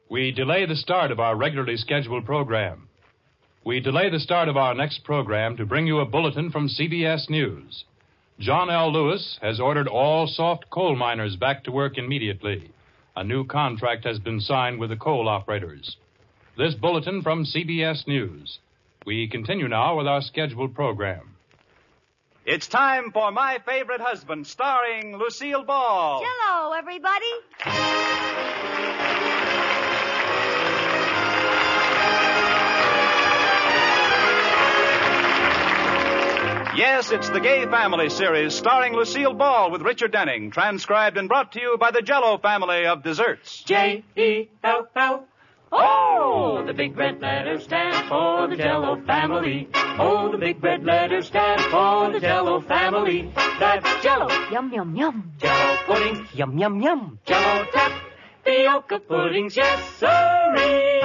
We delay the start of our regularly scheduled program. We delay the start of our next program to bring you a bulletin from CBS News. John L. Lewis has ordered all soft coal miners back to work immediately. A new contract has been signed with the coal operators. This bulletin from CBS News. We continue now with our scheduled program. It's time for My Favorite Husband, starring Lucille Ball. Hello, everybody. Yes, it's the Gay Family series starring Lucille Ball with Richard Denning, transcribed and brought to you by the Jell-O family of desserts. J-E-L-L. Oh, the big red letters stand for the Jell-O family. Oh, the big red letters stand for the Jell-O family. That's Jell-O. Yum, yum, yum. Jell-O puddings. Yum, yum, yum. Jell-O tapioca puddings. Yes, sirree.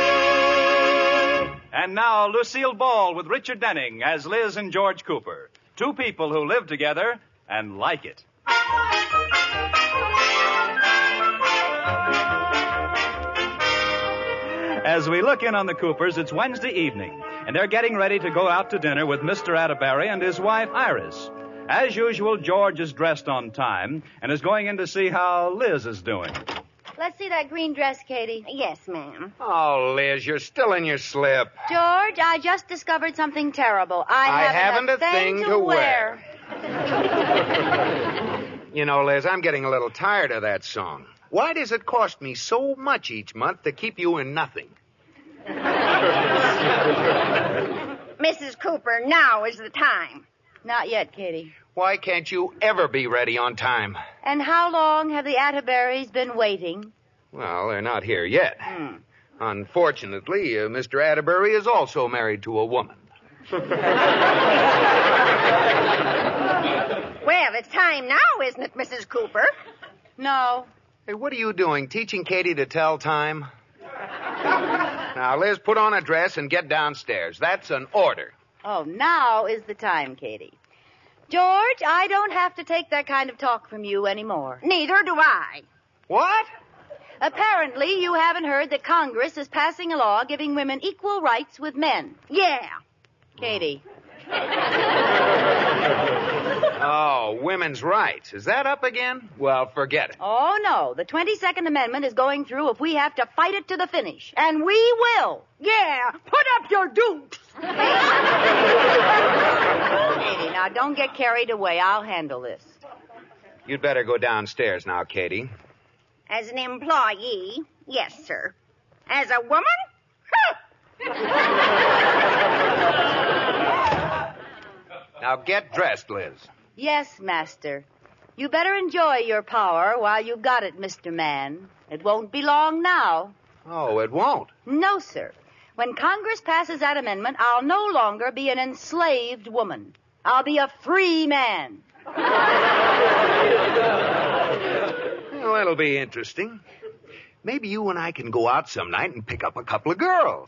And now, Lucille Ball with Richard Denning as Liz and George Cooper. Two people who live together and like it. As we look in on the Coopers, it's Wednesday evening, and they're getting ready to go out to dinner with Mr. Atterbury and his wife, Iris. As usual, George is dressed on time and is going in to see how Liz is doing. Let's see that green dress, Katie. Yes, ma'am. Oh, Liz, you're still in your slip. George, I just discovered something terrible. I haven't a thing to wear. You know, Liz, I'm getting a little tired of that song. Why does it cost me so much each month to keep you in nothing? Mrs. Cooper, now is the time. Not yet, Katie. Why can't you ever be ready on time? And how long have the Atterburys been waiting? Well, they're not here yet. Unfortunately, Mr. Atterbury is also married to a woman. Well, it's time now, isn't it, Mrs. Cooper? No. Hey, what are you doing, teaching Katie to tell time? Now, Liz, put on a dress and get downstairs. That's an order. Oh, now is the time, Katie. George, I don't have to take that kind of talk from you anymore. Neither do I. What? Apparently, you haven't heard that Congress is passing a law giving women equal rights with men. Yeah. Katie. Oh, women's rights. Is that up again? Well, forget it. Oh, no. The 22nd Amendment is going through if we have to fight it to the finish. And we will. Yeah. Put up your dukes. Katie, now don't get carried away. I'll handle this. You'd better go downstairs now, Katie. As an employee, yes, sir. As a woman? Now get dressed, Liz. Yes, Master. You better enjoy your power while you've got it, Mr. Man. It won't be long now. Oh, it won't? No, sir. When Congress passes that amendment, I'll no longer be an enslaved woman. I'll be a free man. Well, that'll be interesting. Maybe you and I can go out some night and pick up a couple of girls.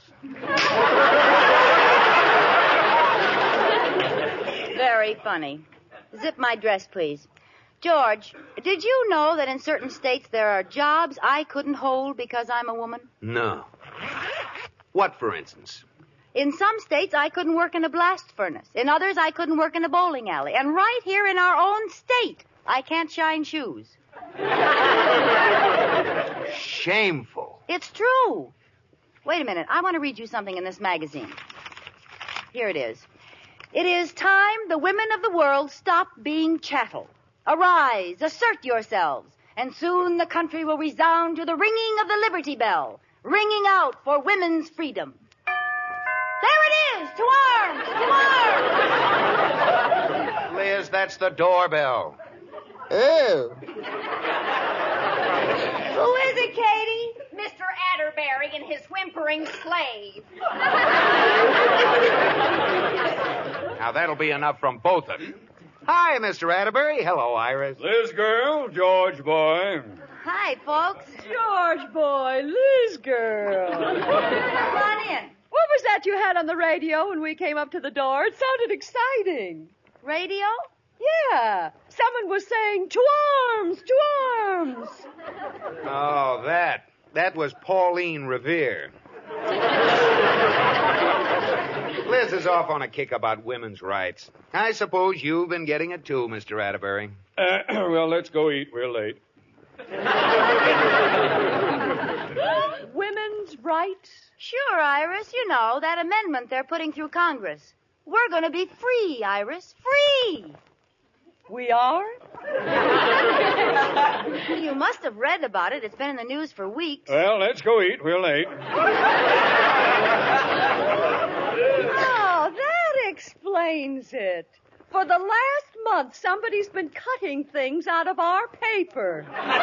Very funny. Zip my dress, please. George, did you know that in certain states there are jobs I couldn't hold because I'm a woman? No. What, for instance? In some states, I couldn't work in a blast furnace. In others, I couldn't work in a bowling alley. And right here in our own state, I can't shine shoes. Shameful. It's true. Wait a minute. I want to read you something in this magazine. Here it is. It is time the women of the world stop being chattel. Arise, assert yourselves, and soon the country will resound to the ringing of the Liberty Bell, ringing out for women's freedom. There it is! To arms! To arms! Liz, that's the doorbell. Oh. Who is it, Katie? Mr. Atterbury and his whimpering slave. Now, that'll be enough from both of you. Hi, Mr. Atterbury. Hello, Iris. Liz girl, George boy. Hi, folks. George boy, Liz girl. Come on in. What was that you had on the radio when we came up to the door? It sounded exciting. Radio? Yeah. Someone was saying, to arms, to arms. Oh, that. That was Pauline Revere. Liz is off on a kick about women's rights. I suppose you've been getting it too, Mr. Atterbury. Well, let's go eat. We're late. Women's rights? Sure, Iris. You know, that amendment they're putting through Congress. We're going to be free, Iris. Free! We are? You must have read about it. It's been in the news for weeks. Well, let's go eat. We're late. Oh, that explains it. For the last month, somebody's been cutting things out of our paper.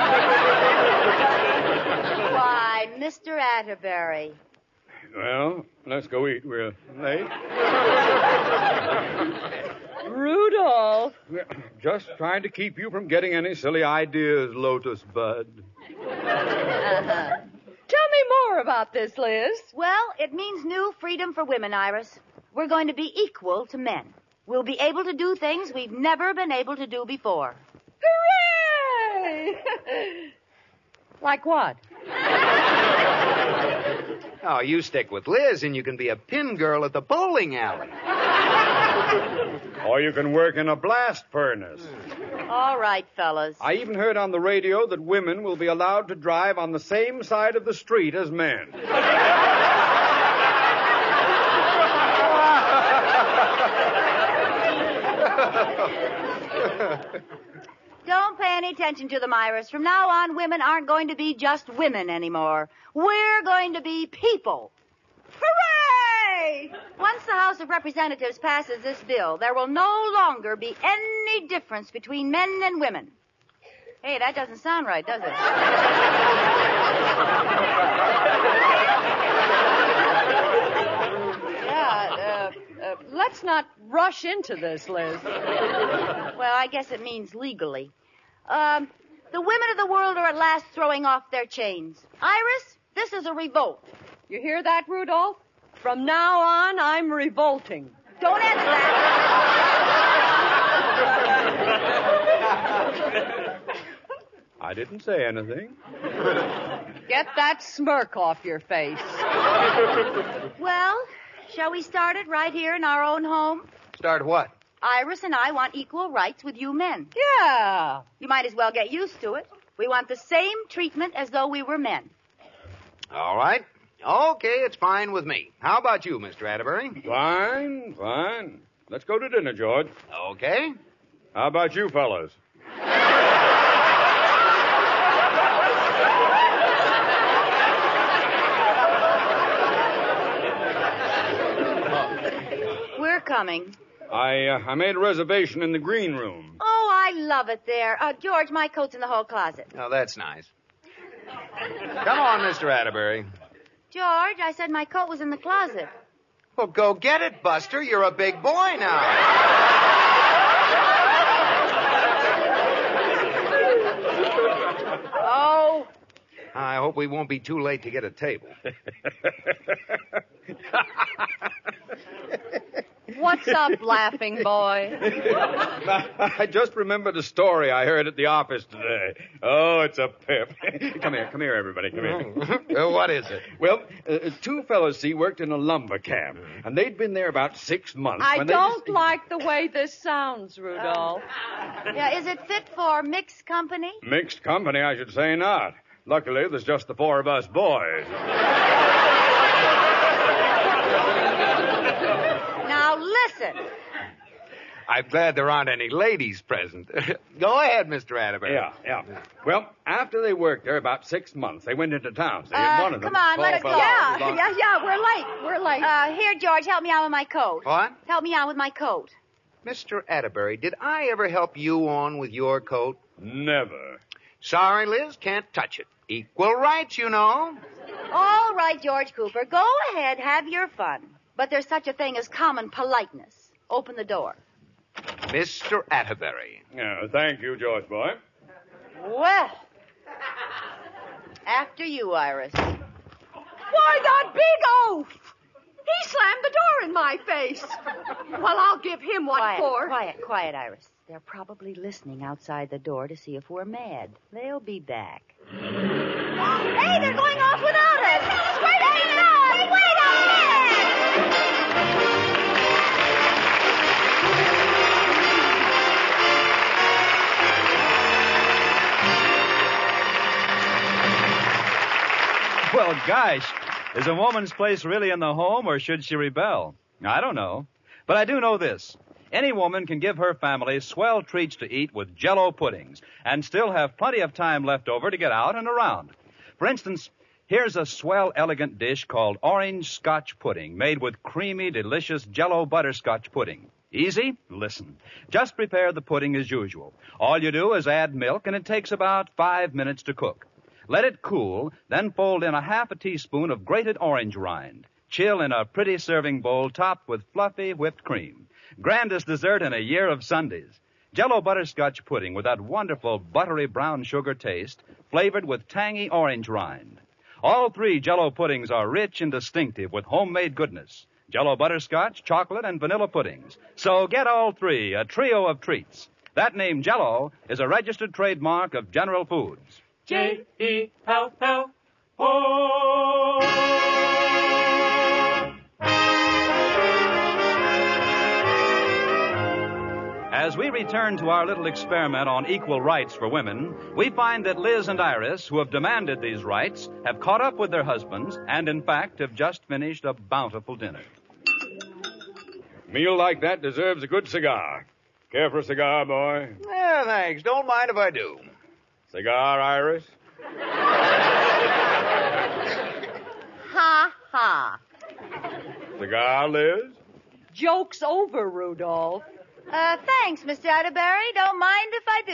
Why, Mr. Atterbury. Well, let's go eat. We're late. Rudolph. Just trying to keep you from getting any silly ideas, Lotus Bud. Tell me more about this, Liz. Well, it means new freedom for women, Iris. We're going to be equal to men. We'll be able to do things we've never been able to do before. Hooray! Like what? Oh, you stick with Liz and you can be a pin girl at the bowling alley. Or you can work in a blast furnace. All right, fellas. I even heard on the radio that women will be allowed to drive on the same side of the street as men. Don't pay any attention to them, Iris. From now on, women aren't going to be just women anymore. We're going to be people. Hooray! Once the House of Representatives passes this bill, there will no longer be any difference between men and women. Hey, that doesn't sound right, does it? Let's not rush into this, Liz. Well, I guess it means legally. The women of the world are at last throwing off their chains. Iris, this is a revolt. You hear that, Rudolph? From now on, I'm revolting. Don't answer that. I didn't say anything. Get that smirk off your face. Well, shall we start it right here in our own home? Start what? Iris and I want equal rights with you men. Yeah. You might as well get used to it. We want the same treatment as though we were men. All right. Okay, it's fine with me. How about you, Mr. Atterbury? Fine. Let's go to dinner, George. Okay. How about you fellas? We're coming. I made a reservation in the green room. Oh, I love it there. George, my coat's in the hall closet. Oh, that's nice. Come on, Mr. Atterbury. George, I said my coat was in the closet. Well, go get it, Buster. You're a big boy now. Oh. I hope we won't be too late to get a table. What's up, laughing boy? I just remembered a story I heard at the office today. Oh, it's a pip. Come here, everybody. Come here. What is it? Well, two fellows, see, worked in a lumber camp, and they'd been there about 6 months. I don't like the way this sounds, Rudolph. Yeah, is it fit for mixed company? Mixed company, I should say not. Luckily, there's just the four of us boys. Now, listen. I'm glad there aren't any ladies present. Go ahead, Mr. Atterbury. Yeah. Well, after they worked there about 6 months, they went into town. See, and one of them... Come on, let us go. Yeah, we're late. Here, George, help me out with my coat. What? Help me out with my coat. Mr. Atterbury, did I ever help you on with your coat? Never. Sorry, Liz, can't touch it. Equal rights, you know. All right, George Cooper, go ahead, have your fun. But there's such a thing as common politeness. Open the door. Mr. Atterbury. Yeah, thank you, George boy. Well, after you, Iris. Why, that big oaf! He slammed the door in my face. Well, I'll give him what for. Quiet, Iris. They're probably listening outside the door to see if we're mad. They'll be back. Hey, they're going off without us. Wait a minute. Wait a minute. Well, gosh, is a woman's place really in the home, or should she rebel? I don't know. But I do know this. Any woman can give her family swell treats to eat with Jell-O puddings and still have plenty of time left over to get out and around. For instance, here's a swell, elegant dish called orange Scotch pudding made with creamy, delicious Jell-O butterscotch pudding. Easy? Listen. Just prepare the pudding as usual. All you do is add milk, and it takes about 5 minutes to cook. Let it cool, then fold in a half a teaspoon of grated orange rind. Chill in a pretty serving bowl topped with fluffy whipped cream. Grandest dessert in a year of Sundays. Jell-O butterscotch pudding with that wonderful buttery brown sugar taste, flavored with tangy orange rind. All three Jell-O puddings are rich and distinctive with homemade goodness. Jell-O butterscotch, chocolate, and vanilla puddings. So get all three, a trio of treats. That name Jell-O is a registered trademark of General Foods. J-E-L-L-O. As we return to our little experiment on equal rights for women, we find that Liz and Iris, who have demanded these rights, have caught up with their husbands and, in fact, have just finished a bountiful dinner. A meal like that deserves a good cigar. Care for a cigar, boy? Yeah, thanks. Don't mind if I do. Cigar, Iris? Ha, ha. Cigar, Liz? Joke's over, Rudolph. Thanks, Mr. Atterbury. Don't mind if I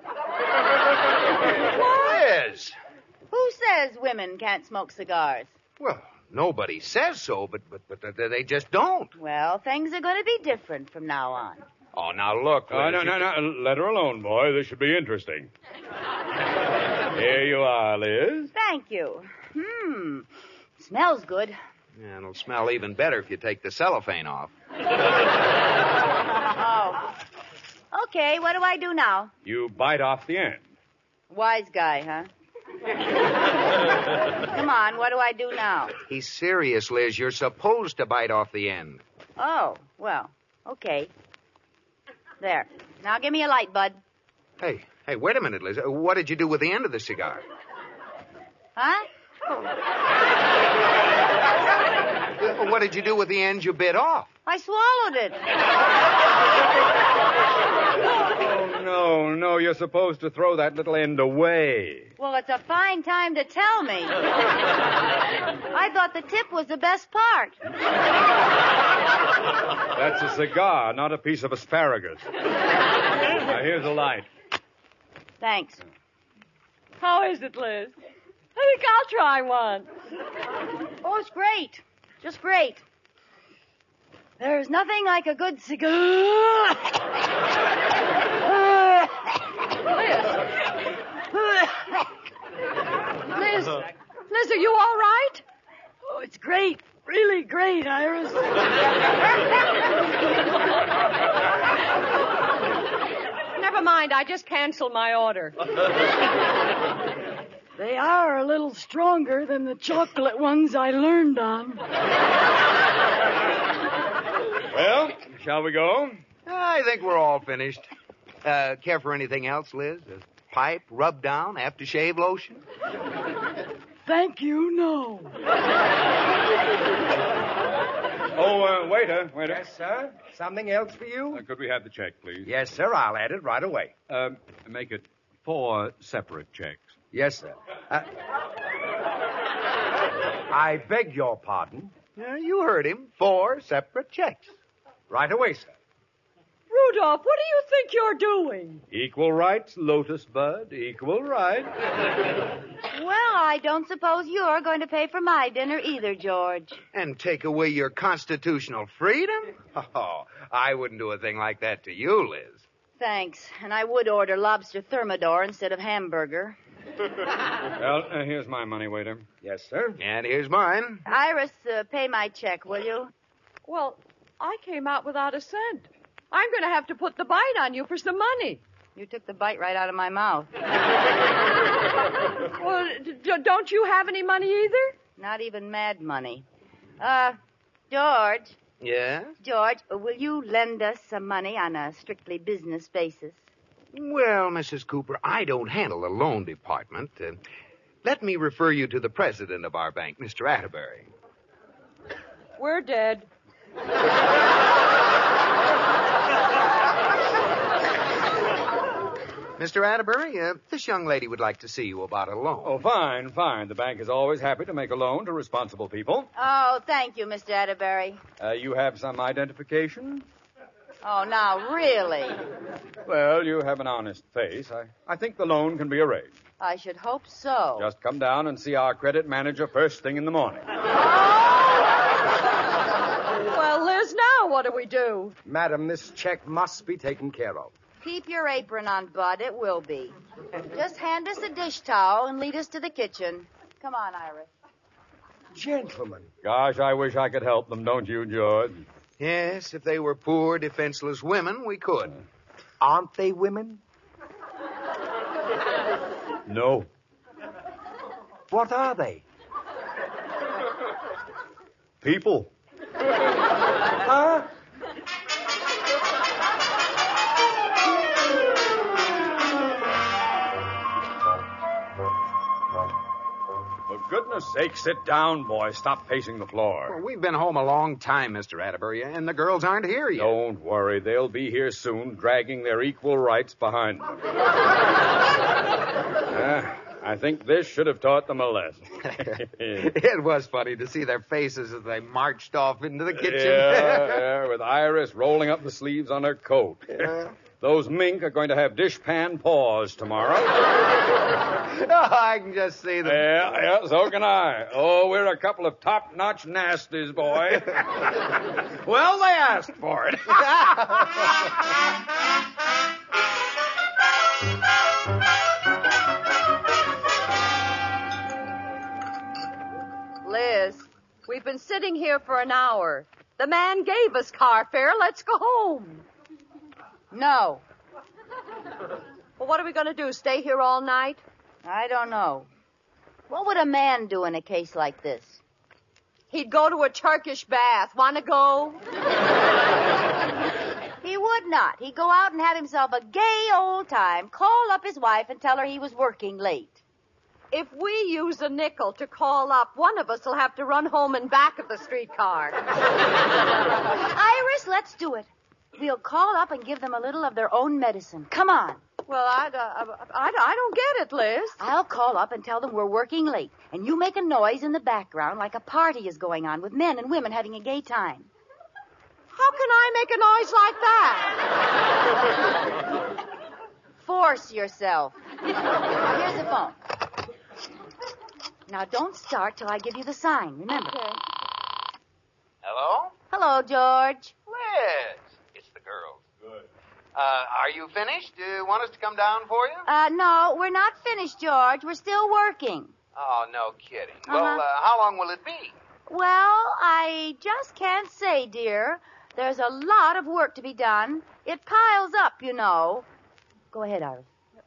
do. Liz! Who says women can't smoke cigars? Well, nobody says so, but they just don't. Well, things are going to be different from now on. Oh, now look, Liz. No. Let her alone, boy. This should be interesting. Here you are, Liz. Thank you. Smells good. Yeah, it'll smell even better if you take the cellophane off. Oh. Okay, what do I do now? You bite off the end. Wise guy, huh? Come on, what do I do now? He's serious, Liz. You're supposed to bite off the end. Oh, well, okay. There. Now give me a light, bud. Hey, wait a minute, Liz. What did you do with the end of the cigar? Huh? What did you do with the end you bit off? I swallowed it. Oh, no, you're supposed to throw that little end away. Well, it's a fine time to tell me. I thought the tip was the best part. That's a cigar, not a piece of asparagus. Now, here's a light. Thanks. How is it, Liz? I think I'll try one. Oh, it's great. Just great. There's nothing like a good cigar. Liz, are you all right? Oh, it's great. Really great, Iris. Never mind, I just canceled my order. They are a little stronger than the chocolate ones I learned on. Well, shall we go? I think we're all finished. Care for anything else, Liz? A pipe, rub down, aftershave lotion? Thank you, no. Oh, waiter. Yes, sir. Something else for you? Could we have the check, please? Yes, sir. I'll add it right away. Make it 4 separate checks. Yes, sir. I beg your pardon. You heard him. 4 separate checks. Right away, sir. Rudolph, what do you think you're doing? Equal rights, Lotus Bud. Equal rights. Well, I don't suppose you're going to pay for my dinner either, George. And take away your constitutional freedom? Oh, I wouldn't do a thing like that to you, Liz. Thanks. And I would order lobster thermidor instead of hamburger. Well, here's my money, waiter. Yes, sir. And here's mine. Iris, pay my check, will you? Well, I came out without a cent. I'm going to have to put the bite on you for some money. You took the bite right out of my mouth. Well, don't you have any money either? Not even mad money. George. Yeah? George, will you lend us some money on a strictly business basis? Well, Mrs. Cooper, I don't handle the loan department. Let me refer you to the president of our bank, Mr. Atterbury. We're dead. Mr. Atterbury, this young lady would like to see you about a loan. Oh, fine, fine. The bank is always happy to make a loan to responsible people. Oh, thank you, Mr. Atterbury. You have some identification? Oh, now, really? Well, you have an honest face. I think the loan can be arranged. I should hope so. Just come down and see our credit manager first thing in the morning. Well, Liz, now what do we do? Madam, this check must be taken care of. Keep your apron on, Bud. It will be. Just hand us a dish towel and lead us to the kitchen. Come on, Iris. Gentlemen. Gosh, I wish I could help them, don't you, George? Yes, if they were poor, defenseless women, we could. Aren't they women? No. What are they? People. Huh? For goodness sake, sit down, boy. Stop pacing the floor. Well, we've been home a long time, Mr. Atterbury, and the girls aren't here yet. Don't worry. They'll be here soon, dragging their equal rights behind them. I think this should have taught them a lesson. It was funny to see their faces as they marched off into the kitchen. Yeah, with Iris rolling up the sleeves on her coat. Yeah. Those mink are going to have dishpan paws tomorrow. Oh, I can just see them. Yeah, so can I. Oh, we're a couple of top-notch nasties, boy. Well, they asked for it. Liz, we've been sitting here for an hour. The man gave us car fare. Let's go home. No, Well, what are we going to do, stay here all night? I don't know. What would a man do in a case like this? He'd go to a Turkish bath. Want to go? He would not. He'd go out and have himself a gay old time, call up his wife and tell her he was working late. If we use a nickel to call up, one of us will have to run home and back of the streetcar. Iris, let's do it. We'll call up and give them a little of their own medicine. Come on. Well, I don't get it, Liz. I'll call up and tell them we're working late, and you make a noise in the background like a party is going on with men and women having a gay time. How can I make a noise like that? Force yourself. Here's the phone. Now, don't start till I give you the sign, remember. Okay. Hello? Hello, George. Liz. It's the girls. Good. Are you finished? Do you want us to come down for you? No, we're not finished, George. We're still working. Oh, no kidding. Uh-huh. Well, how long will it be? Well, I just can't say, dear. There's a lot of work to be done. It piles up, you know. Go ahead, Iris.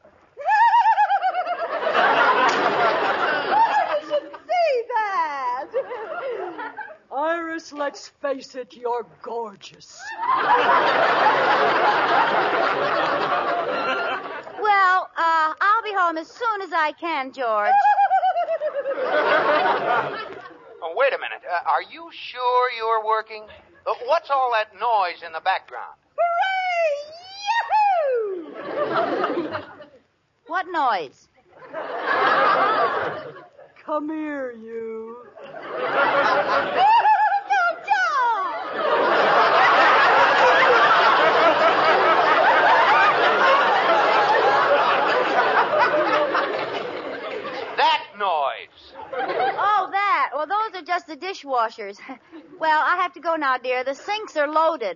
You should see that. Iris, let's face it, you're gorgeous. Well, I'll be home as soon as I can, George. Oh, wait a minute. Are you sure you're working? What's all that noise in the background? Hooray! Yahoo! What noise? Come here, you. That noise. Oh, that. Well, those are just the dishwashers. Well, I have to go now, dear. The sinks are loaded.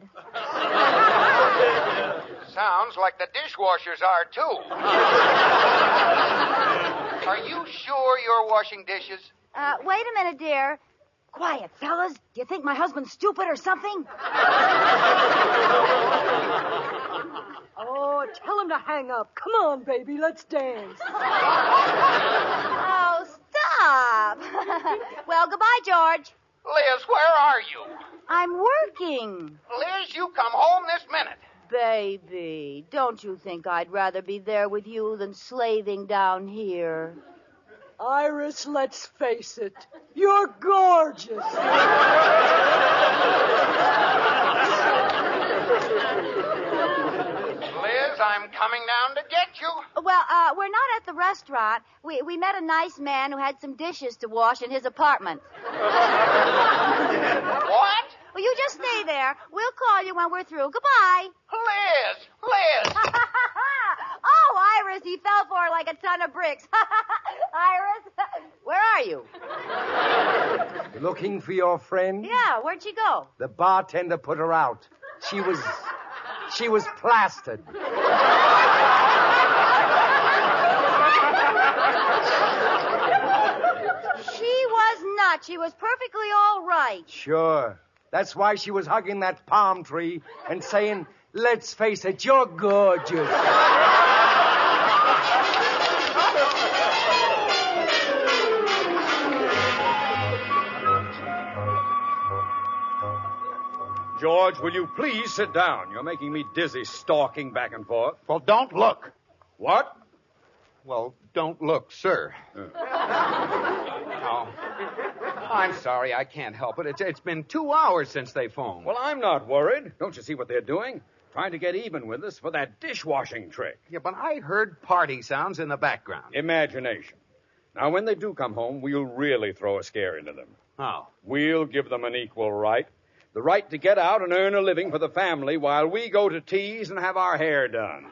Sounds like the dishwashers are, too. Are you sure you're washing dishes? Wait a minute, dear. Quiet, fellas. Do you think my husband's stupid or something? Oh, tell him to hang up. Come on, baby, let's dance. Oh, stop. Well, goodbye, George. Liz, where are you? I'm working. Liz, you come home this minute. Baby, don't you think I'd rather be there with you than slaving down here? Iris, let's face it. You're gorgeous. Liz, I'm coming down to get you. Well, we're not at the restaurant. We met a nice man who had some dishes to wash in his apartment. What? Well, you just stay there. We'll call you when we're through. Goodbye. Liz! Oh, Iris, he fell for her like a ton of bricks. Iris, where are you? Looking for your friend? Yeah, where'd she go? The bartender put her out. She was plastered. She was not. She was perfectly all right. Sure. That's why she was hugging that palm tree and saying, let's face it, you're gorgeous. George, will you please sit down? You're making me dizzy stalking back and forth. Well, don't look. What? Well, don't look, sir. Oh. I'm sorry, I can't help it. It's been 2 hours since they phoned. Well, I'm not worried. Don't you see what they're doing? Trying to get even with us for that dishwashing trick. Yeah, but I heard party sounds in the background. Imagination. Now, when they do come home, we'll really throw a scare into them. Oh. We'll give them an equal right. The right to get out and earn a living for the family while we go to tease and have our hair done.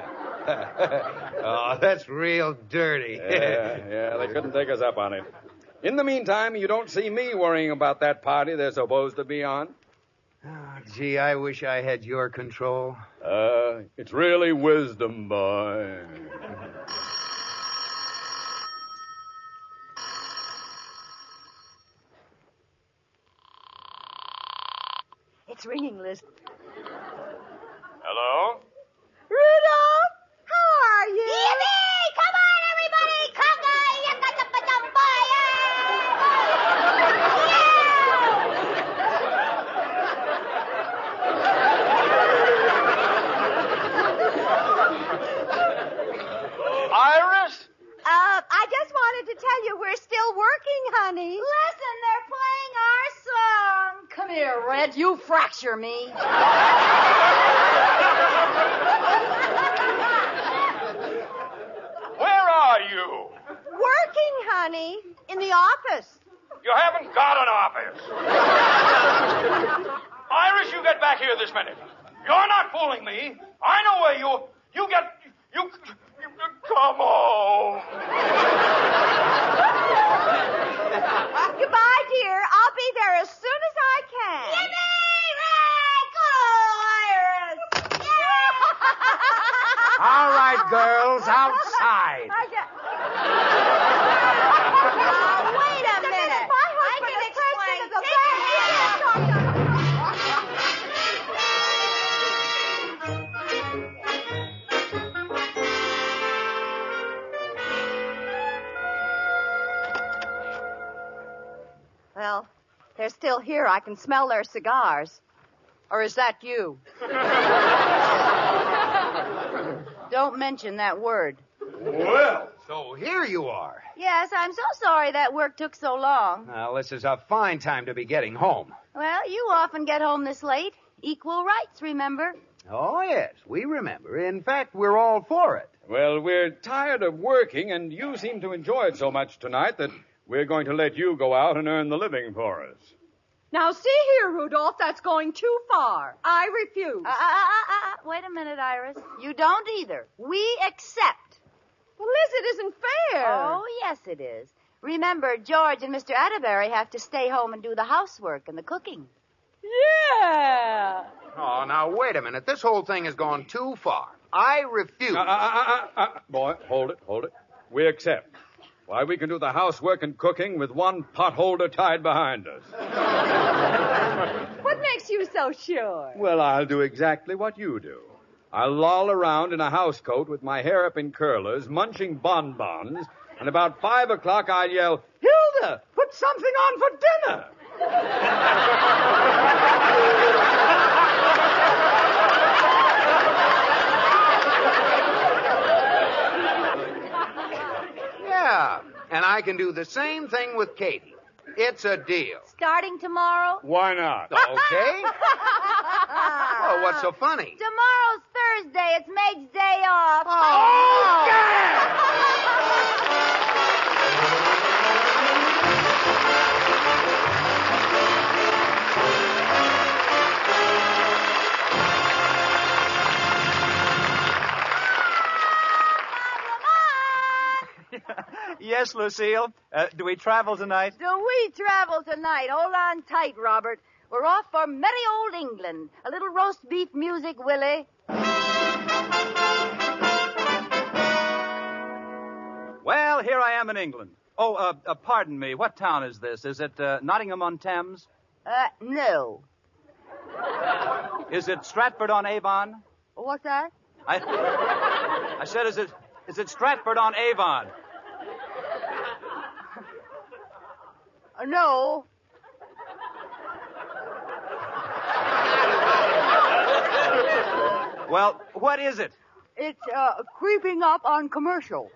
Oh, that's real dirty. Yeah, they couldn't take us up on it. In the meantime, you don't see me worrying about that party they're supposed to be on. Oh, gee, I wish I had your control. It's really wisdom, boy. It's ringing, Liz. Hello? Rudolph, how are you? Yippee! Come on, everybody! Iris? I just wanted to tell you we're still working, honey. Listen, they're playing our song. Come here, Red. You fracture me. Where are you? Working, honey. In the office. You haven't got an office. Iris, you get back here this minute. You're not fooling me. I know where you come home. Goodbye, dear. I'll be there as soon as I can. Yippee! Right! Go, Iris! Yeah! All right, girls, outside. Wait a minute. My husband is president of the bank. Well, they're still here. I can smell their cigars. Or is that you? Don't mention that word. Well, so here you are. Yes, I'm so sorry that work took so long. Well, this is a fine time to be getting home. Well, you often get home this late. Equal rights, remember? Oh, yes, we remember. In fact, we're all for it. Well, we're tired of working, and you seem to enjoy it so much tonight that we're going to let you go out and earn the living for us. Now, see here, Rudolph, that's going too far. I refuse. Wait a minute, Iris. You don't either. We accept. Well, Liz, it isn't fair. Oh, yes, it is. Remember, George and Mr. Atterbury have to stay home and do the housework and the cooking. Yeah. Oh, now, wait a minute. This whole thing has gone too far. I refuse. Boy, hold it. We accept. Why, we can do the housework and cooking with one potholder tied behind us. What makes you so sure? Well, I'll do exactly what you do. I'll loll around in a housecoat with my hair up in curlers, munching bonbons, and about 5 o'clock I'll yell, Hilda, put something on for dinner. Yeah, and I can do the same thing with Katie. It's a deal. Starting tomorrow? Why not? Okay. Oh, what's so funny? Tomorrow's Thursday. It's Meg's day off. Oh, Yes, Lucille. Do we travel tonight? Do we travel tonight? Hold on tight, Robert. We're off for merry old England. A little roast beef music, Willie. Well, here I am in England. Oh, pardon me. What town is this? Is it Nottingham-on-Thames? No. Is it Stratford-on-Avon? What's that? I said, is it Stratford-on-Avon? No. Well, what is it? It's creeping up on Commercial.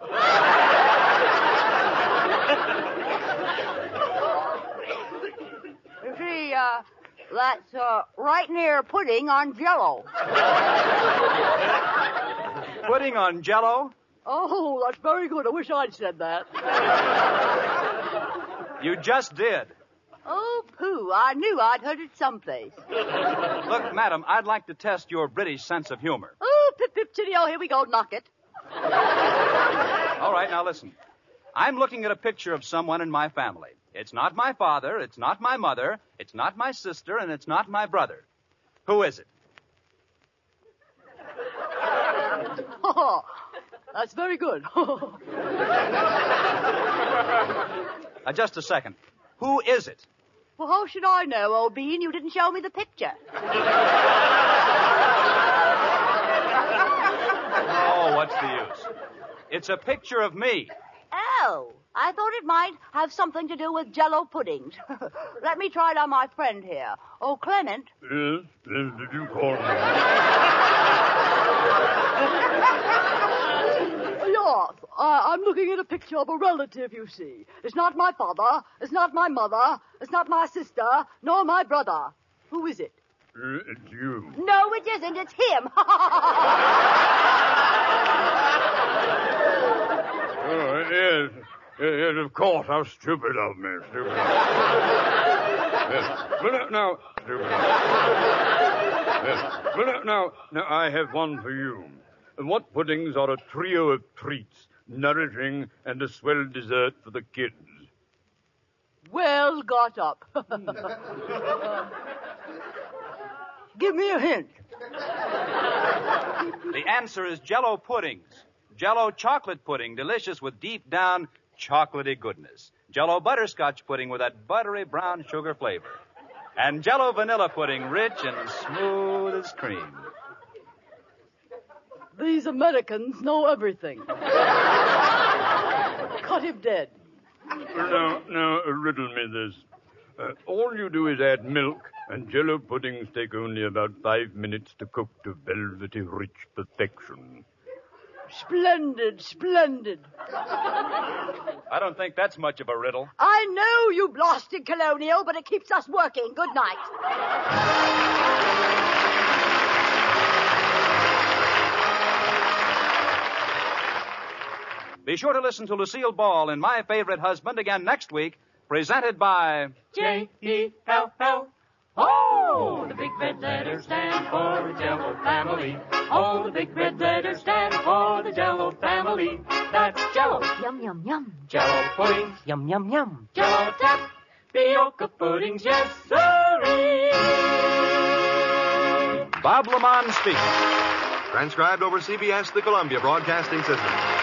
You see, that's right near Pudding on Jello. Pudding on Jello? Oh, that's very good. I wish I'd said that. You just did. Oh, pooh. I knew I'd heard it someplace. Look, madam, I'd like to test your British sense of humor. Oh, pip, pip, chitty-oh, here we go. Knock it. All right, now listen. I'm looking at a picture of someone in my family. It's not my father, it's not my mother, it's not my sister, and it's not my brother. Who is it? Oh, that's very good. Just a second. Who is it? Well, how should I know, old bean? You didn't show me the picture. Oh, what's the use? It's a picture of me. Oh, I thought it might have something to do with Jello puddings. Let me try it on my friend here. Oh, Clement. Yes, did you call me? Yes, I'm looking at a picture of a relative, you see. It's not my father, it's not my mother, it's not my sister, nor my brother. Who is it? It's you. No, it isn't. It's him. Oh, yes. Yes, of course. How stupid of me. Stupid. Yes. But now, stupid. Yes. But now, I have one for you. What puddings are a trio of treats, nourishing and a swell dessert for the kids? Well got up. Give me a hint. The answer is Jello puddings. Jello chocolate pudding, delicious with deep down chocolatey goodness. Jello butterscotch pudding with that buttery brown sugar flavor. And Jello vanilla pudding, rich and smooth as cream. These Americans know everything. Cut him dead. Now, riddle me this. All you do is add milk, and Jello puddings take only about 5 minutes to cook to velvety rich perfection. Splendid, splendid. I don't think that's much of a riddle. I know, you blasted colonial, but it keeps us working. Good night. Be sure to listen to Lucille Ball in My Favorite Husband again next week, presented by J-E-L-L. Oh, the big red letters stand for the Jello family. Oh, the big red letters stand for the Jello family. That's Jello. Yum, yum, yum. Jello puddings. Yum, yum, yum. Jello tapioca puddings, yes, sirree. Bob Lamont speaking. Transcribed over CBS, the Columbia Broadcasting System.